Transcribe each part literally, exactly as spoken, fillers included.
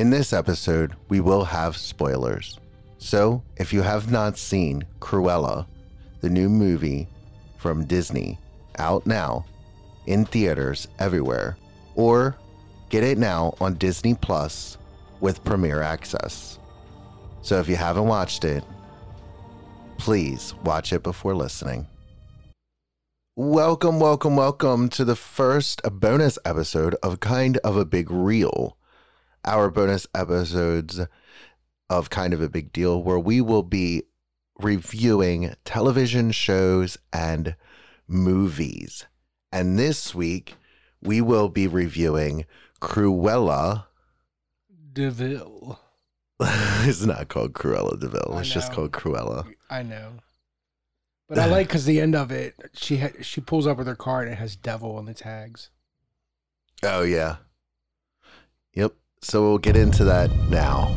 In this episode, we will have spoilers. So, if you have not seen Cruella, the new movie from Disney, out now, in theaters everywhere, or get it now on Disney Plus with Premier Access. So if you haven't watched it, please watch it before listening. Welcome, welcome, welcome to the first bonus episode of Kind of a Big Reel. Our bonus episodes of Kind of a Big Deal, where we will be reviewing television shows and movies. And this week, we will be reviewing Cruella de Vil. It's not called Cruella de Vil. I It's just know. called Cruella. I know. But I like because the end of it, she ha- she pulls up with her car and it has devil on the tags. Oh, yeah. Yep. So we'll get into that now.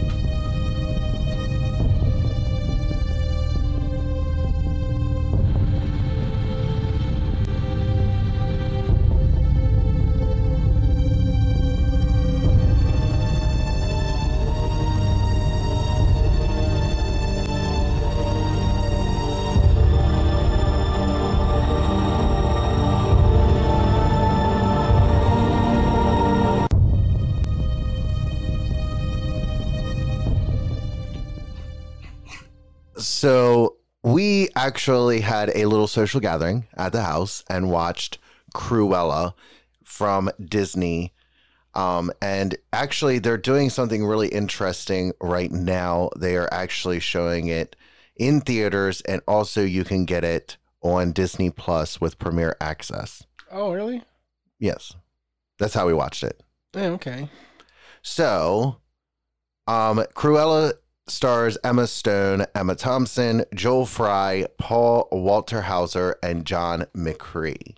So we actually had a little social gathering at the house and watched Cruella from Disney. Um, and actually, they're doing something really interesting right now. They are actually showing it in theaters, and also you can get it on Disney Plus with Premier Access. Oh, really? Yes. That's how we watched it. Yeah, okay. So, um, Cruella stars Emma Stone, Emma Thompson, Joel Fry, Paul Walter Hauser, and John McCree.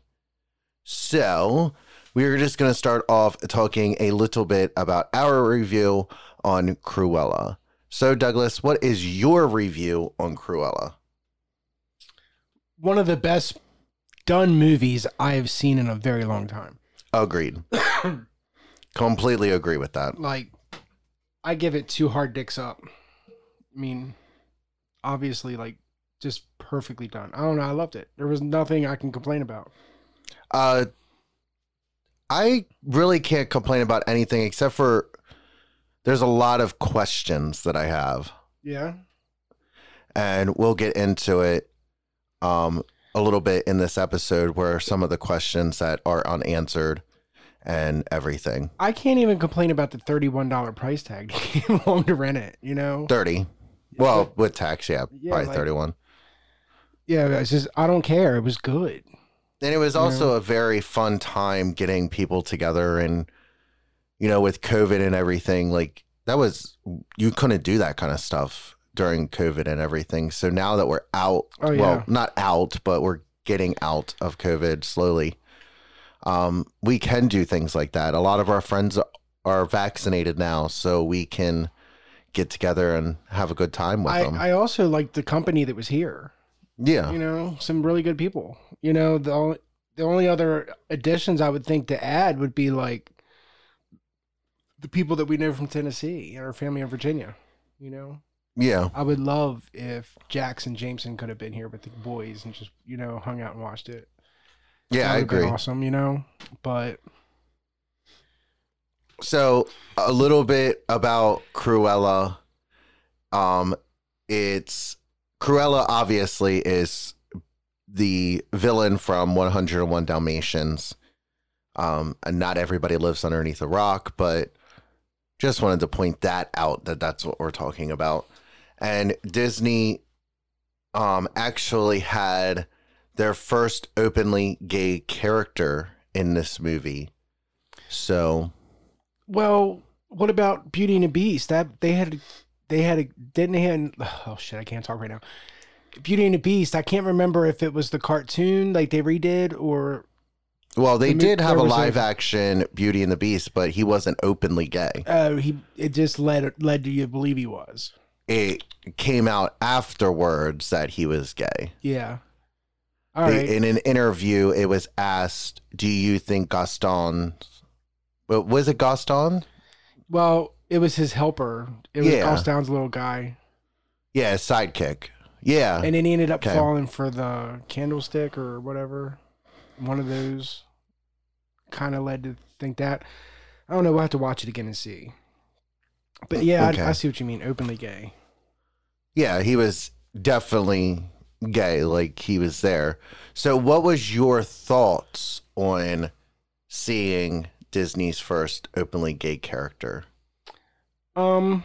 So, we're just going to start off talking a little bit about our review on Cruella. So, Douglas, what is your review on Cruella? One of the best done movies I have seen in a very long time. Agreed. Completely agree with that. Like, I give it two hard dicks up. I mean, obviously, like, just perfectly done. I don't know. I loved it. There was nothing I can complain about. Uh, I really can't complain about anything except for there's a lot of questions that I have. Yeah. And we'll get into it um, a little bit in this episode, where some of the questions that are unanswered and everything. I can't even complain about the thirty-one dollars price tag to came along to rent it, you know? thirty. Well, with tax, yeah, Yeah, probably like- thirty-one. Yeah, it's just, I don't care. It was good. And it was also Yeah. a very fun time getting people together, and, you know, with COVID and everything, like that was, you couldn't do that kind of stuff during COVID and everything. So now that we're out, Oh, yeah. well, not out, but we're getting out of COVID slowly. Um, we can do things like that. A lot of our friends are vaccinated now, so we can get together and have a good time with I, them. I also liked the company that was here. yeah. You know, some really good people. You know, the only, the only other additions I would think to add would be like the people that we know from Tennessee and our family in Virginia. You know, Yeah. I would love if Jackson Jameson could have been here with the boys and just, you know, hung out and watched it. Yeah, That I would've been agree. Awesome, you know, but So a little bit about Cruella. Um, it's Cruella obviously is the villain from one oh one Dalmatians. Um, and not everybody lives underneath a rock, but just wanted to point that out, that that's what we're talking about. And Disney, um, actually had their first openly gay character in this movie. So, well, what about Beauty and the Beast? That they had, they had, a, didn't they? Had, oh shit, I can't talk right now. Beauty and the Beast. I can't remember if it was the cartoon like they redid or. well, they The mo- did have a there was a- live action Beauty and the Beast, but he wasn't openly gay. Uh, he it just led led to you to believe he was. It came out afterwards that he was gay. Yeah. All They- right. In an interview, it was asked, do you think Gaston, well, was it Gaston? Well, It was his helper. It was Yeah. Gostown's little guy. Yeah, sidekick. Yeah. And then he ended up Okay. falling for the candlestick or whatever. One of those kind of led to think that. I don't know. We'll have to watch it again and see. But yeah, Okay. I, I see what you mean. Openly gay. Yeah, he was definitely gay, like he was there. So what was your thoughts on seeing Disney's first openly gay character? Um,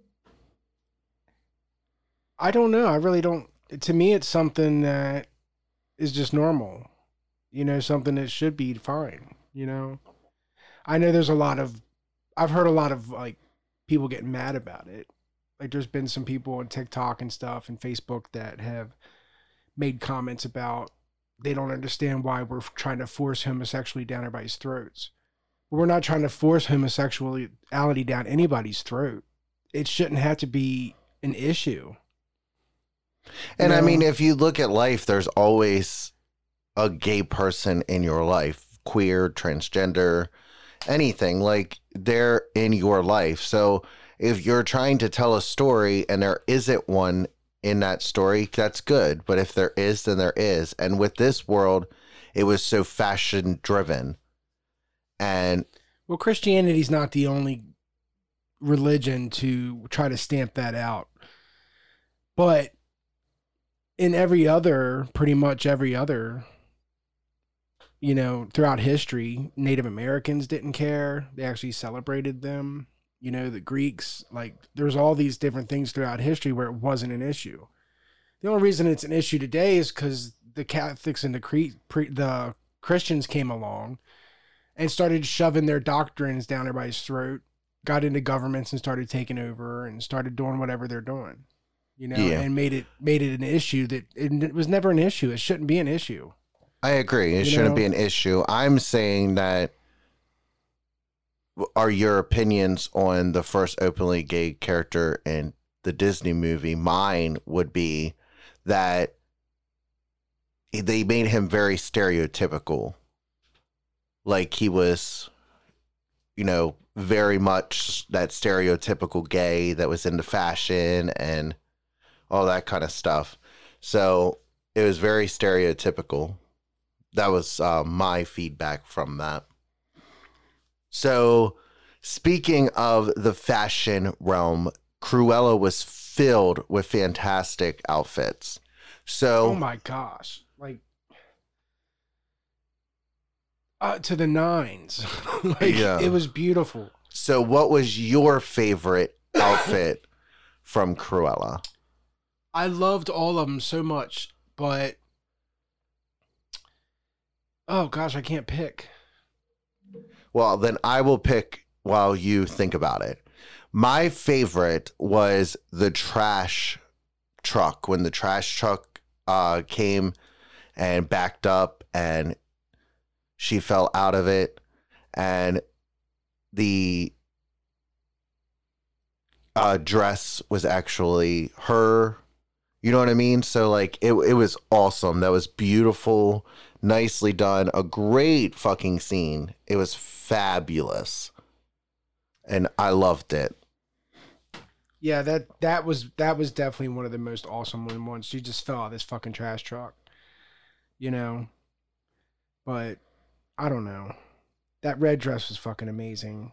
I don't know. I really don't. To me, it's something that is just normal. You know, something that should be fine. You know, I know there's a lot of, I've heard a lot of like people getting mad about it. Like there's been some people on TikTok and stuff and Facebook that have made comments about they don't understand why we're trying to force homosexuality down everybody's throats. We're not trying to force homosexuality down anybody's throat. It shouldn't have to be an issue. And You I know? mean, if you look at life, there's always a gay person in your life, queer, transgender, anything, like they're in your life. So if you're trying to tell a story and there isn't one in that story, that's good. But if there is, then there is. And with this world, it was so fashion driven. And Well, Christianity's not the only religion to try to stamp that out. But in every other, pretty much every other, you know, throughout history, Native Americans didn't care. They actually celebrated them. You know, the Greeks, like there's all these different things throughout history where it wasn't an issue. The only reason it's an issue today is because the Catholics and the Cre- pre- the Christians came along and started shoving their doctrines down everybody's throat, got into governments and started taking over and started doing whatever they're doing, you know, Yeah. and made it made it an issue that it, it was never an issue. It shouldn't be an issue. I agree. It You shouldn't know? be an issue. I'm saying that are your opinions on the first openly gay character in the Disney movie. Mine would be that they made him very stereotypical. Like he was, you know, very much that stereotypical gay that was into fashion and all that kind of stuff. So it was very stereotypical. That was uh, my feedback from that. So speaking of the fashion realm, Cruella was filled with fantastic outfits. So Oh my gosh. Like, uh, to the nines. Like, Yeah. it was beautiful. So what was your favorite outfit from Cruella? I loved all of them so much, but oh gosh, I can't pick. Well, then I will pick while you think about it. My favorite was the trash truck. When the trash truck uh, came and backed up and she fell out of it, and the uh, dress was actually her. You know what I mean? So like it it was awesome. That was beautiful, nicely done, a great fucking scene. It was fabulous. And I loved it. Yeah, that that was that was definitely one of the most awesome ones. She just fell out of this fucking trash truck, you know. But I don't know. That red dress was fucking amazing.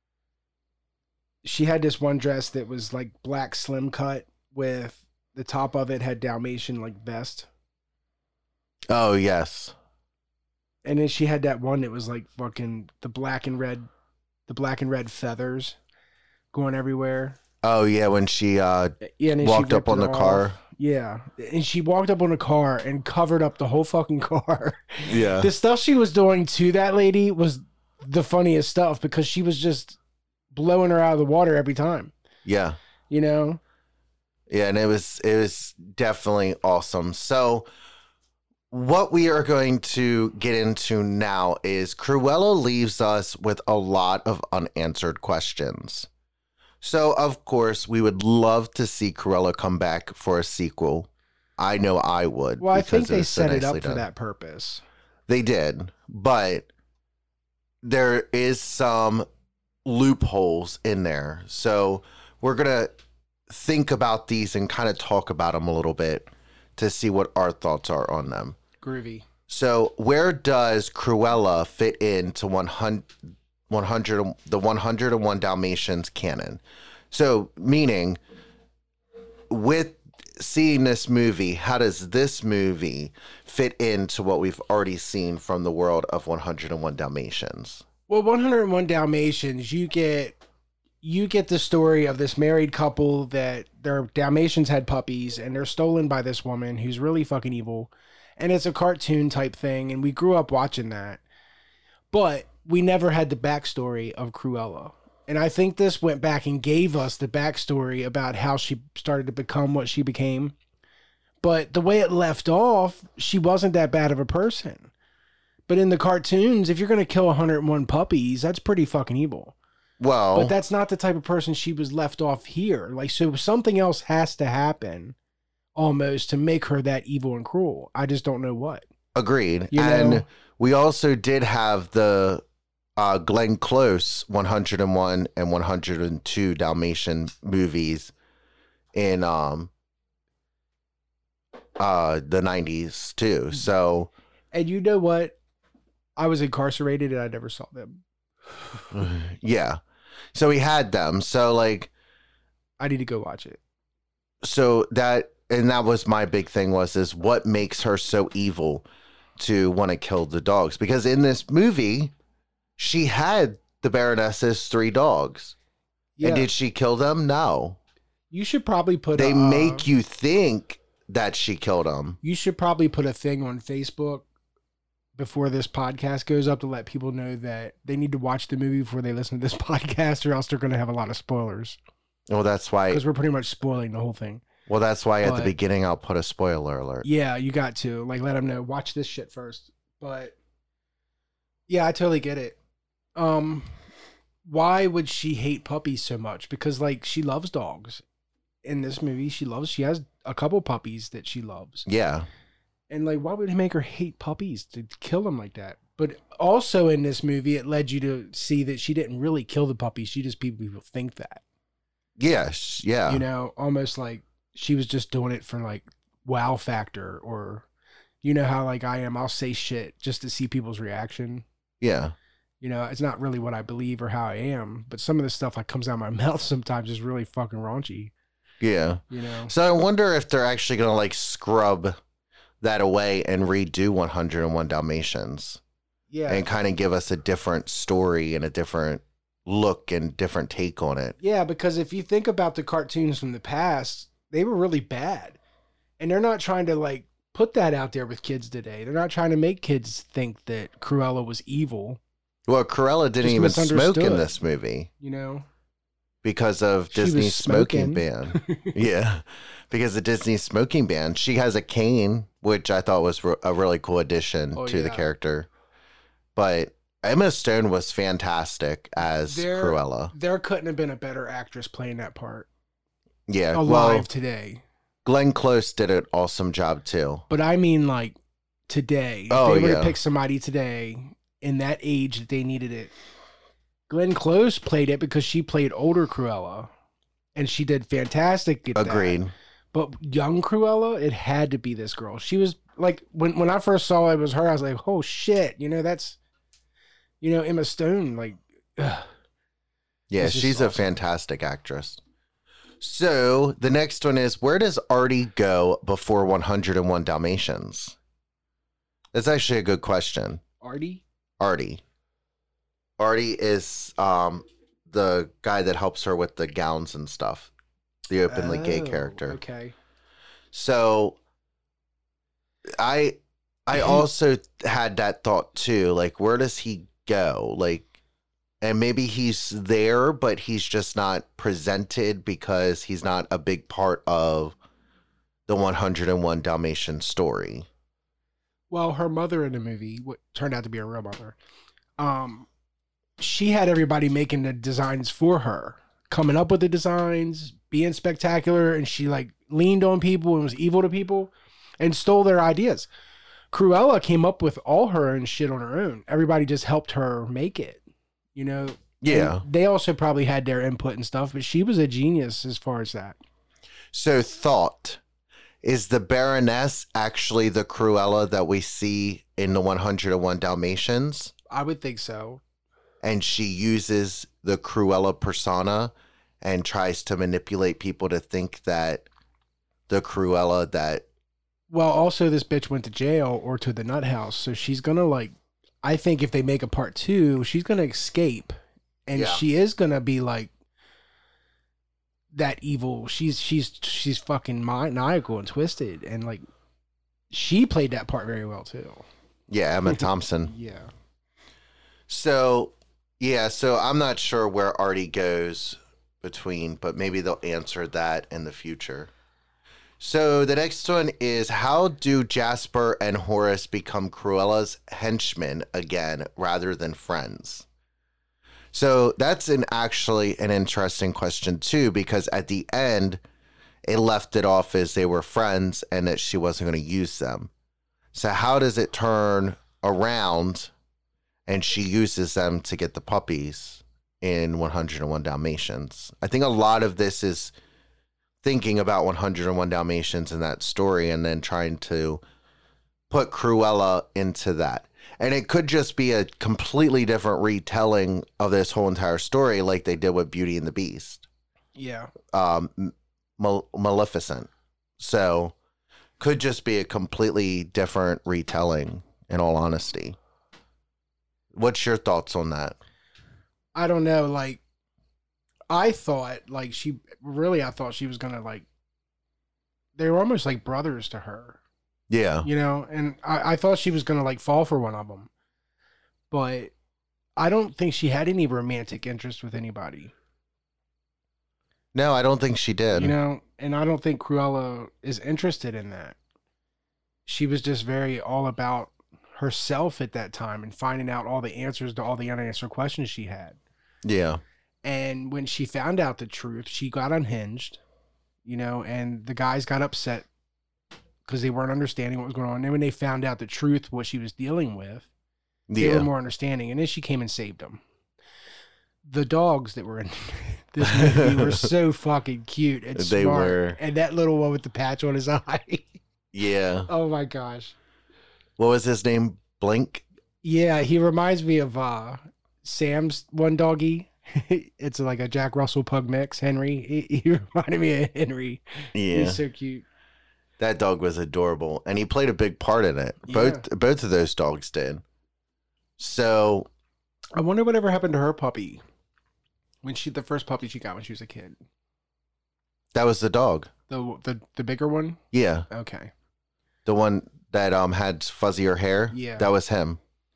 She had this one dress that was like black slim cut with the top of it had Dalmatian like vest, Oh yes. and then she had that one that was like fucking the black and red, the black and red feathers going everywhere. Oh yeah, when she uh Yeah, and then she walked up ripped on it the off. car. Yeah, and she walked up on the car and covered up the whole fucking car. Yeah. The stuff she was doing to that lady was the funniest stuff because she was just blowing her out of the water every time. Yeah. You know? Yeah, and it was it was definitely awesome. So what we are going to get into now is Cruella leaves us with a lot of unanswered questions. So, of course, we would love to see Cruella come back for a sequel. I know I would. Well, I because think they was so set it nicely up for done. that purpose. They did, but there is some loopholes in there. So we're going to think about these and kind of talk about them a little bit to see what our thoughts are on them. Groovy. So where does Cruella fit into one hundred, one hundred the one hundred one Dalmatians canon? So meaning with seeing this movie, how does this movie fit into what we've already seen from the world of one hundred one Dalmatians? Well, one hundred one Dalmatians, you get you get the story of this married couple that their Dalmatians had puppies and they're stolen by this woman who's really fucking evil. And it's a cartoon type thing, and we grew up watching that. But we never had the backstory of Cruella. And I think this went back and gave us the backstory about how she started to become what she became. But the way it left off, she wasn't that bad of a person. But in the cartoons, if you're going to kill one hundred one puppies, that's pretty fucking evil. Well, but that's not the type of person she was left off here. Like, so something else has to happen almost to make her that evil and cruel. I just don't know what. Agreed. You and know? We also did have the uh, Glenn Close one hundred one and one hundred two Dalmatian movies in um uh the nineties too. So, and you know what? I was incarcerated and I never saw them. yeah. So we had them. So like, I need to go watch it. So that, and that was my big thing was, is what makes her so evil to want to kill the dogs? Because in this movie, she had the Baroness's three dogs. Yeah. And did she kill them? No. You should probably put They a, make you think that she killed them. You should probably put a thing on Facebook before this podcast goes up to let people know that they need to watch the movie before they listen to this podcast, or else they're going to have a lot of spoilers. Well, that's why. Because we're pretty much spoiling the whole thing. Well, that's why but, at the beginning I'll put a spoiler alert. Yeah, you got to. Like, let them know. Watch this shit first. But, yeah, I totally get it. Um, why would she hate puppies so much? Because, like, she loves dogs. In this movie, she loves, she has a couple puppies that she loves. Yeah. And, like, why would it make her hate puppies to kill them like that? But also in this movie, it led you to see that she didn't really kill the puppies. She just, people think that. Yes. Yeah. You know, almost like she was just doing it for, like, wow factor, or, you know how, like, I am, I'll say shit just to see people's reaction. Yeah. You know, it's not really what I believe or how I am, but some of the stuff that comes out of my mouth sometimes is really fucking raunchy. Yeah. You know? So I wonder if they're actually going to, like, scrub that away and redo one hundred one Dalmatians. Yeah. And kind of give us a different story and a different look and different take on it. Yeah, because if you think about the cartoons from the past, they were really bad. And they're not trying to, like, put that out there with kids today. They're not trying to make kids think that Cruella was evil. Well, Cruella didn't even smoke in this movie. You know? Because of She Disney's smoking smoking. ban. Yeah. Because of Disney's smoking ban. She has a cane, which I thought was a really cool addition oh, to yeah. the character. But Emma Stone was fantastic as there, Cruella. There couldn't have been a better actress playing that part. Yeah. Alive well, today. Glenn Close did an awesome job too. But I mean, like, today. If oh, they were yeah. to pick somebody today in that age that they needed it. Glenn Close played it because she played older Cruella. And she did fantastic at Agreed. that. But young Cruella, it had to be this girl. She was, like, when, when I first saw it was her, I was like, oh, shit. You know, that's, you know, Emma Stone. Like, ugh. Yeah, It's just she's a awesome. fantastic actress. So the next one is, where does Artie go before one hundred one Dalmatians? That's actually a good question. Artie? Artie. Artie is um, the guy that helps her with the gowns and stuff. The openly gay Oh, character. Okay. So I I also had that thought too. Like, where does he go? Like, and maybe he's there, but he's just not presented because he's not a big part of the one hundred one Dalmatian story. Well, her mother in the movie, what turned out to be a real mother, um, she had everybody making the designs for her, coming up with the designs, being spectacular, and she, like, leaned on people and was evil to people and stole their ideas. Cruella came up with all her own shit on her own. Everybody just helped her make it. You know, Yeah. And they also probably had their input and stuff, but she was a genius as far as that. So, thought, is the Baroness actually the Cruella that we see in the one oh one Dalmatians? I would think so. And she uses the Cruella persona and tries to manipulate people to think that the Cruella that... Well, also this bitch went to jail or to the nut house, so she's gonna like, I think if they make a part two, she's gonna escape, and Yeah. she is gonna be like that evil. She's she's she's fucking maniacal and twisted, and like she played that part very well too. Yeah, Emma Thompson. Yeah. So, yeah, so I'm not sure where Artie goes between, but maybe they'll answer that in the future. So the next one is, how do Jasper and Horace become Cruella's henchmen again rather than friends? So that's an actually an interesting question too, because at the end, it left it off as they were friends and that she wasn't going to use them. So how does it turn around and she uses them to get the puppies in one oh one Dalmatians? I think a lot of this is thinking about one oh one Dalmatians and that story and then trying to put Cruella into that. And it could just be a completely different retelling of this whole entire story like they did with Beauty and the Beast. Yeah. Um, Mal- Maleficent. So could just be a completely different retelling, in all honesty. What's your thoughts on that? I don't know, like I thought like she really I thought she was gonna like they were almost like brothers to her. Yeah. You know, and I, I thought she was gonna like fall for one of them, but I don't think she had any romantic interest with anybody. No, I don't think she did. You know, and I don't think Cruella is interested in that. She was just very all about herself at that time and finding out all the answers to all the unanswered questions she had. Yeah. And when she found out the truth, she got unhinged, you know, and the guys got upset because they weren't understanding what was going on. And then when they found out the truth, what she was dealing with, they Yeah. were more understanding. And then she came and saved them. The dogs that were in this movie were so fucking cute and They smart. were. And that little one with the patch on his eye. Yeah. Oh my gosh. What was his name? Blink? Yeah, he reminds me of uh, Sam's one doggy. It's like a Jack Russell pug mix, Henry. He, he reminded me of Henry. Yeah. He's so cute. That dog was adorable. And he played a big part in it. Both Yeah. both of those dogs did. So I wonder whatever happened to her puppy when she the first puppy she got when she was a kid. that was the dog. The the the bigger one. Yeah. Okay. The one that um had fuzzier hair. Yeah. That was him.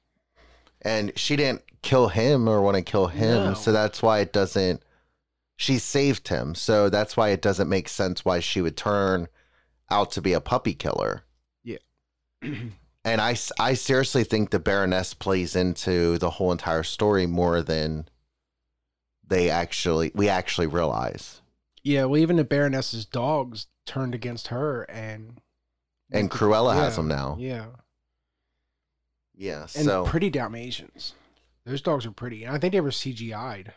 And she didn't kill him or want to kill him. No. So that's why it doesn't. She saved him. So that's why it doesn't make sense why she would turn out to be a puppy killer. Yeah. And I, s- I seriously think the Baroness plays into the whole entire story more than they actually, we actually realize. Yeah. Well, even the Baroness's dogs turned against her, and And Cruella has Yeah, them now. Yeah. Yeah. And So, pretty Dalmatians. Those dogs are pretty, and I think they were C G I'd.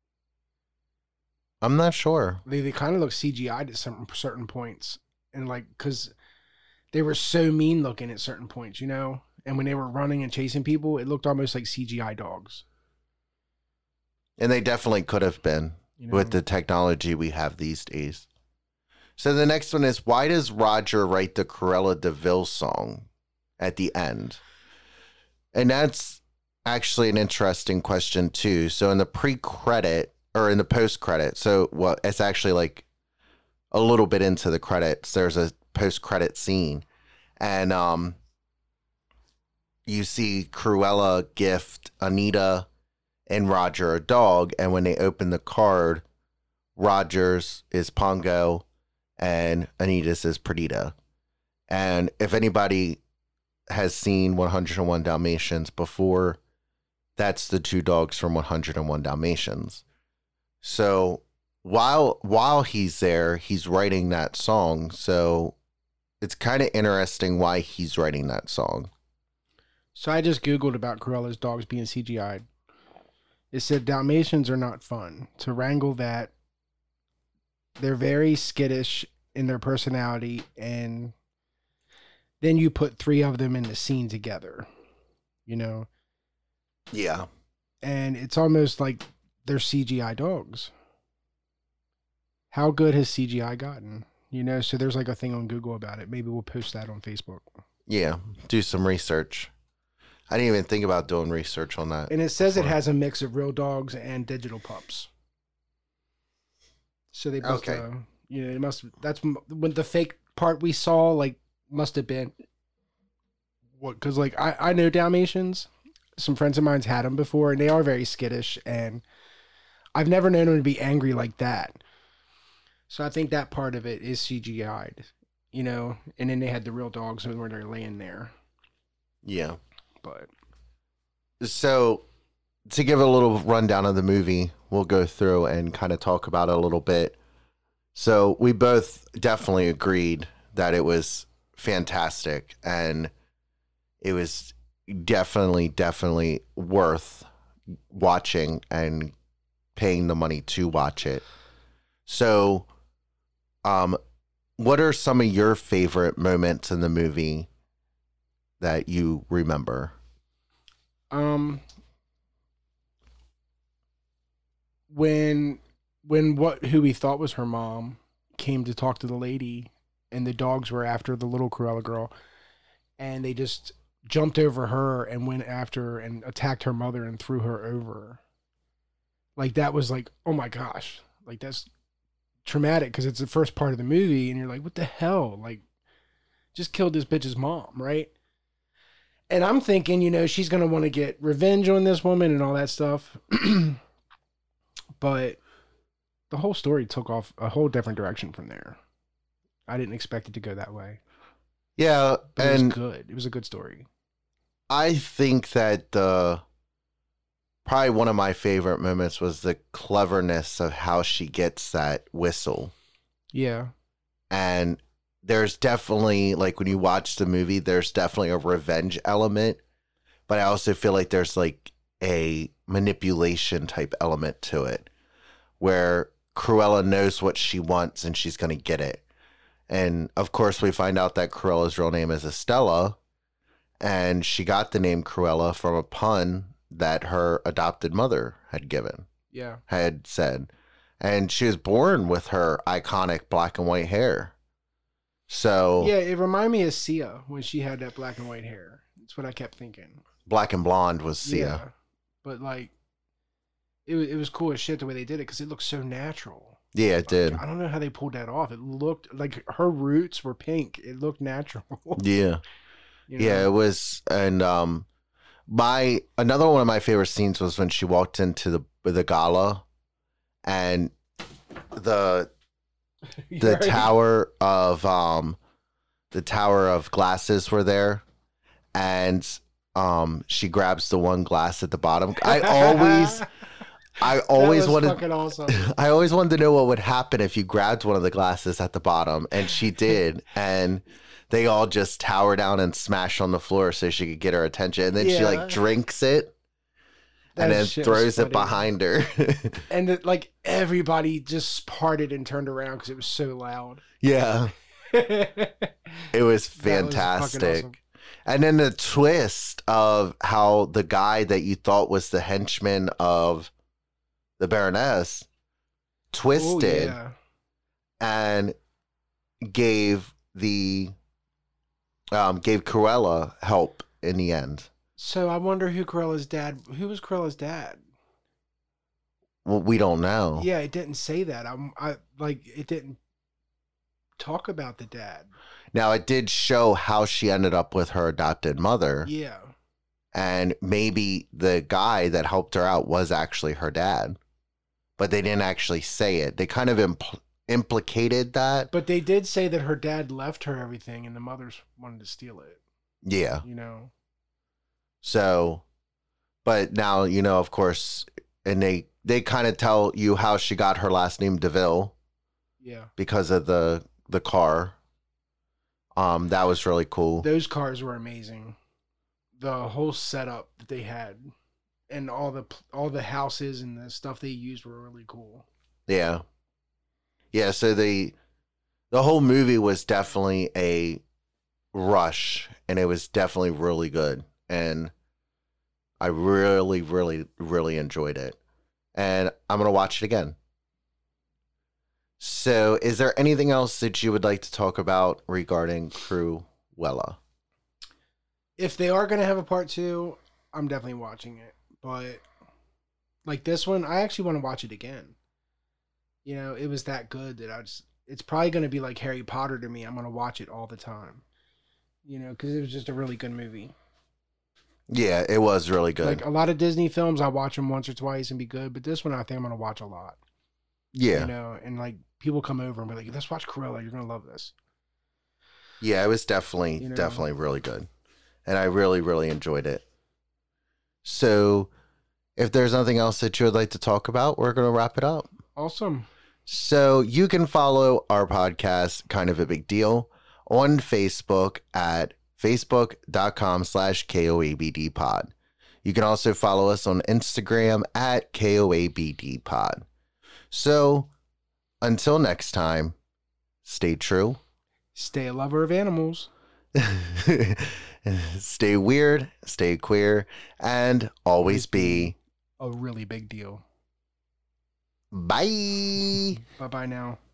I'm not sure. They they kind of look C G I'd at some certain points, and like because they were so mean looking at certain points, you know. And when they were running and chasing people, it looked almost like C G I dogs. And they definitely could have been You know? with the technology we have these days. So the next one is, why does Roger write the Cruella de Vil song at the end? And that's actually an interesting question too. So in the pre-credit or in the post-credit, so well, it's actually like a little bit into the credits. There's a post-credit scene, and um, you see Cruella gift Anita and Roger a dog, and when they open the card, Roger's is Pongo and Anita's is Perdita. And if anybody has seen one oh one Dalmatians before, that's the two dogs from one oh one Dalmatians. So while while he's there, he's writing that song. So it's kind of interesting why he's writing that song. So I just Googled about Cruella's dogs being C G I'd. It said Dalmatians are not fun. To wrangle that, they're very skittish in their personality, and then you put three of them in the scene together, you know? Yeah. And it's almost like they're C G I dogs. How good has C G I gotten? You know, so there's like a thing on Google about it. Maybe we'll post that on Facebook. Yeah. Do some research. I didn't even think about doing research on that. And it says before. It has a mix of real dogs and digital pups. So they must, Okay. uh, you know, it must, that's when the fake part we saw, like, must have been, what, because, like, I, I know Dalmatians. Some friends of mine's had them before, and they are very skittish, and I've never known them to be angry like that. So I think that part of it is C G I'd, you know, and then they had the real dogs when they're laying there. Yeah. But so to give a little rundown of the movie, we'll go through and kind of talk about it a little bit. So we both definitely agreed that it was fantastic, and it was definitely, definitely worth watching and paying the money to watch it. So, um, what are some of your favorite moments in the movie that you remember? Um, when when what who we thought was her mom came to talk to the lady, and the dogs were after the little Cruella girl, and they just jumped over her and went after her and attacked her mother and threw her over. Like, that was like, oh my gosh, like, that's traumatic because it's the first part of the movie, and you're like, what the hell? Like, just killed this bitch's mom, right? And I'm thinking, you know, she's going to want to get revenge on this woman and all that stuff. But the whole story took off a whole different direction from there. I didn't expect it to go that way. Yeah, But and it was good. It was a good story. I think that the probably one of my favorite moments was the cleverness of how she gets that whistle. Yeah. And there's definitely, like, when you watch the movie, there's definitely a revenge element, but I also feel like there's like a manipulation type element to it, where Cruella knows what she wants and she's going to get it. And of course, we find out that Cruella's real name is Estella, and she got the name Cruella from a pun that her adopted mother had given, Yeah. had said. And she was born with her iconic black and white hair. So Yeah, it reminded me of Sia when she had that black and white hair. That's what I kept thinking. black and blonde was Sia. Yeah. But, like, it, wa- it was cool as shit the way they did it because it looked so natural. Yeah, it did. Like, I don't know how they pulled that off. It looked like her roots were pink. It looked natural. Yeah. You know? Yeah, it was. And um my another one of my favorite scenes was when she walked into the the gala, and the the Right? tower of um the tower of glasses were there, and um she grabs the one glass at the bottom. I always I always that was wanted fucking awesome. I always wanted to know what would happen if you grabbed one of the glasses at the bottom, and she did, and they all just tower down and smash on the floor so she could get her attention, and then she Yeah. like drinks it That and then shit was throws it funny. behind her. And it, like, everybody just parted and turned around because it was so loud. Yeah, That it was was fucking fantastic. awesome. And then the twist of how the guy that you thought was the henchman of the Baroness Oh, twisted yeah. and gave the um gave Cruella help in the end. So I wonder who Corella's dad. Who was Corella's dad? Well, we don't know. Yeah, it didn't say that. I'm. I like it didn't talk about the dad. Now it did show how she ended up with her adopted mother, Yeah. and maybe the guy that helped her out was actually her dad, but they didn't actually say it. They kind of impl- implicated that. But they did say that her dad left her everything, and the mothers wanted to steal it. Yeah. You know. So, but now, you know, of course, and they they kind of tell you how she got her last name DeVille Yeah. because of the the car. Um, that was really cool. Those cars were amazing. The whole setup that they had and all the all the houses and the stuff they used were really cool. Yeah. Yeah, so the the whole movie was definitely a rush, and it was definitely really good. And I really, really, really enjoyed it. And I'm going to watch it again. So, is there anything else that you would like to talk about regarding Cruella? If they are going to have a part two, I'm definitely watching it. But like this one, I actually want to watch it again. You know, it was that good that I just, it's probably going to be like Harry Potter to me. I'm going to watch it all the time. You know, because it was just a really good movie. Yeah, it was really good. Like a lot of Disney films, I watch them once or twice and be good. But this one, I think I'm going to watch a lot. Yeah. You know, and like people come over and be like, let's watch Cruella. You're going to love this. Yeah, it was definitely, You know? definitely really good. And I really, really enjoyed it. So if there's nothing else that you would like to talk about, we're going to wrap it up. Awesome. So you can follow our podcast, Kind of a Big Deal, on Facebook at facebook.com slash KOABD pod. You can also follow us on Instagram at KOABD pod. So until next time, stay true. Stay a lover of animals. Stay weird, stay queer, and always be a really big deal. Bye. Bye-bye now.